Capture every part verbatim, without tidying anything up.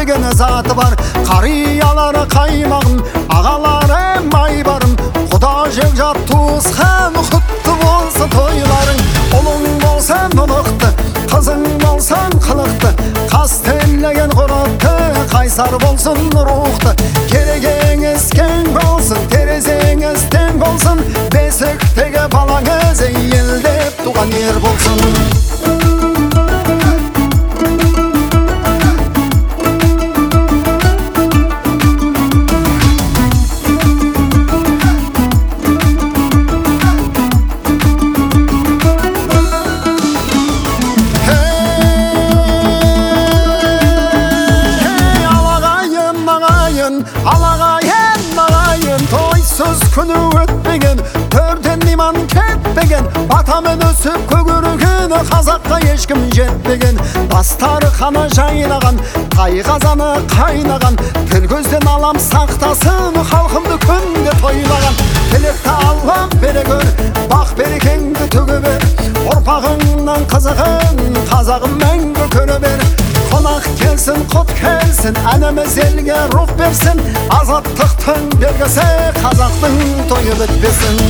деген заты бар. Қариялары қаймағын, ағалары майбарын, құда жекжат туысқан құтты болсын тойларың. Ұлың болсан ұлықты, қызың болсан қылықты, қастерлеген қорапты, қайсар болсын рухты. Керегеңіз кең болсын, терезеңіз тең болсын, бесіктегі балаңыз елдеп туған ер болсын. Алағайын, ағайын, тойсыз күні өтпеген, төрден иман кетпеген, батамен өсіп көгерген, қазаққа ешкім жетпеген. Бастары қаны жайнаған, тай қазаны қайнаған, тіл көзден алам сақтасын, халқымды күнде тойлаған. Тілекті Аллах бере көр, бақ берекеңді төге бер, ұрпағыңнан қызығын, қазағын мәңгі көре бер. Қонақ келсін, құт келсін, әніміз елге рух берсін, азаттықтың белгісі қазақтың тойы бітпесін.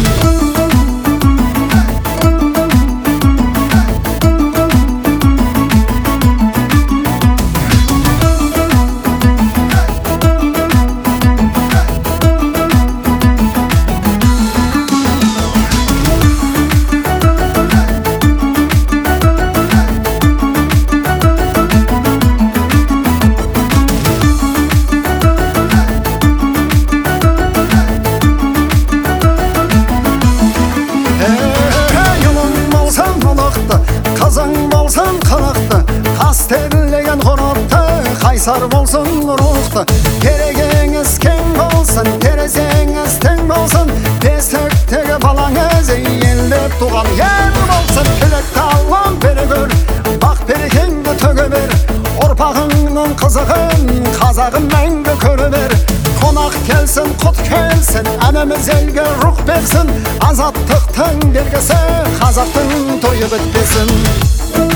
Қызың болсын қылықты, қастерлеген қорапты, қайсар болсын рухты. Керегеңіз кең болсын, терезеңіз тең болсын, бесіктегі балаңыз елдеп туған ер болсын. Тілекті Аллах бере көр, бақ берекеңді төге бер, ұрпағыңның қызығын, қазағын мәңгі көре бер. Қонақ келсін, құт келсін, әніміз елге рух берсін, азаттықтың белгісі қазақтың тойы бітпесін.